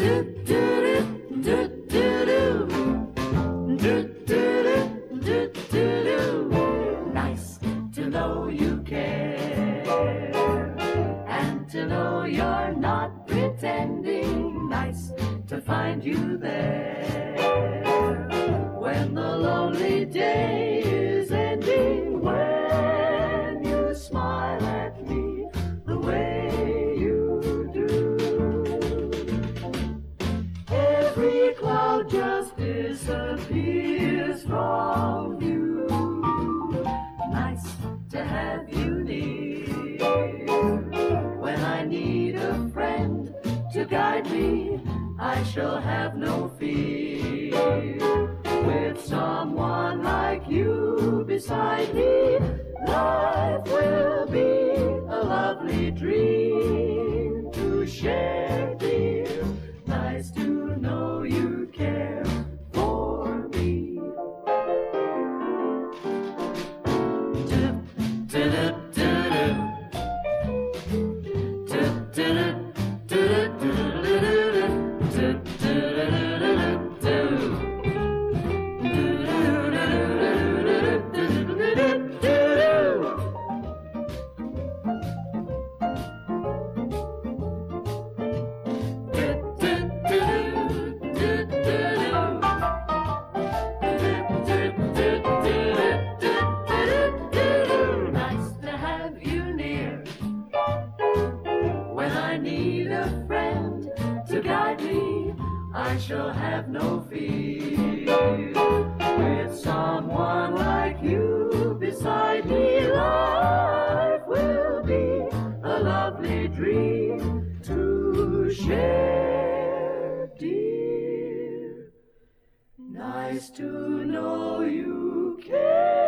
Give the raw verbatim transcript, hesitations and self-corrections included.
Nice to know you care and to know you're not pretending. Nice to find you there when the lonely day is ending. When you smile at me the way you do, every cloud just disappears from view. Nice to have you near. When I need a friend to guide me, I shall have no fear. With someone like you beside me, life will be a lovely dream to share, dear. Nice to know you care for me. Need a friend to guide me, I shall have no fear. With someone like you beside me, life will be a lovely dream to share, dear. Nice to know you care.